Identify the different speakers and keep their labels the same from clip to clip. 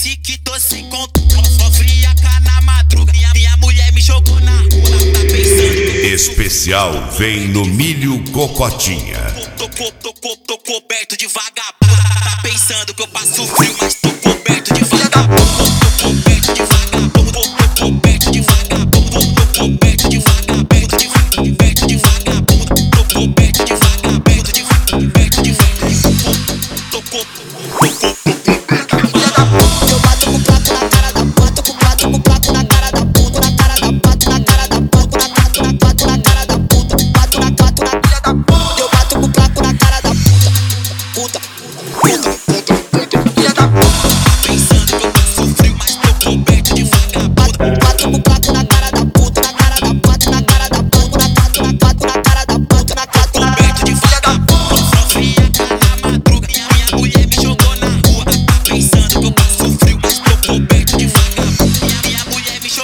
Speaker 1: disse que tô sem controle. Só friaca na madruga. Minha mulher me jogou na rua. Tá pensando que
Speaker 2: Especial vem no Milho Cocotinha.
Speaker 1: tô coberto de vagabundo. Tá pensando que eu passo frio, mas tô coberto de vagabundo. Tô coberto de vagabundo. Tô coberto de vagabundo. Tô coberto de vagabundo. Coberto de vagabundo. Tô coberto de vagabundo. Coberto de vagabundo. Tô coberto.
Speaker 3: Eu bato com placo na cara da puta, com placo na cara da puta, na cara da puta, na cara da puta, na cara da puta, bato na filha da puta. Eu bato com placo na cara da puta, filha da puta.
Speaker 1: Pensando que eu passo frio, mas tô coberto de vagabundo.
Speaker 3: Bato com placo na cara da puta, na cara da puta, na cara da puta, na cara da puta, na
Speaker 1: Coberto de vagabundo. Só friaca na madruga. Minha mulher me jogou na rua. Tá pensando que eu passo frio, mas tô coberto de vagabundo. Minha mulher me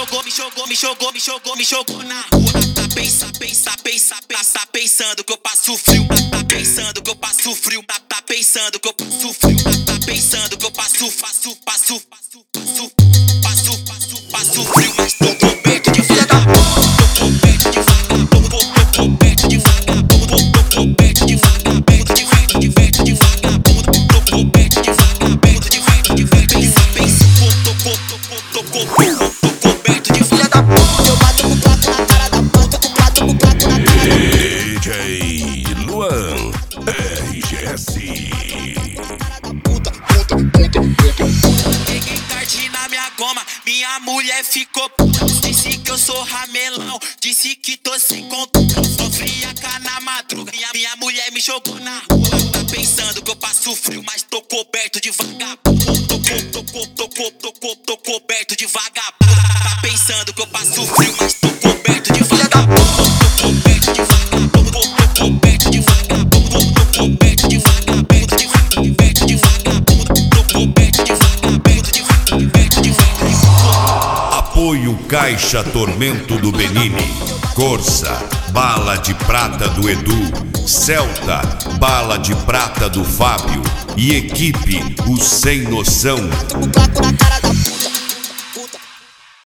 Speaker 1: jogou na rua. Tá pensando que eu passo frio. Tá pensando que eu passo frio. Tá pensando que eu passo frio. Tá pensando que eu passo frio, mas tô coberto de vagabundo. Tô coberto de vagabundo. Tô coberto de vagabundo. Tô coberto de vagabundo. De vagabundo. Tô coberto de vagabundo. De tô coberto de
Speaker 3: filha da puta. Eu bato com placo na cara da puta, com placo na cara da puta.
Speaker 2: DJ Luan RGS.
Speaker 1: Peguei tarde na minha goma, minha mulher ficou puta. Disse que eu sou ramelão, disse que tô sem controle. Só friaca na madruga, minha mulher me jogou na rua. Tá pensando que eu passo frio, mas tô coberto de vagabundo. Tô coberto de vagabundo. Tá pensando que eu passo frio, mas tô coberto de vagabundo. Tô coberto de vagabundo. Tô coberto de vagabundo. Tô coberto de vagabundo. De vagabundo. Tô coberto de vagabundo. De vagabundo.
Speaker 2: Apoio Caixa Tormento do Benini. Corsa, bala de prata do Edu. Celta, bala de prata do Fábio. E equipe, o Sem Noção.
Speaker 3: Com placo na cara da puta.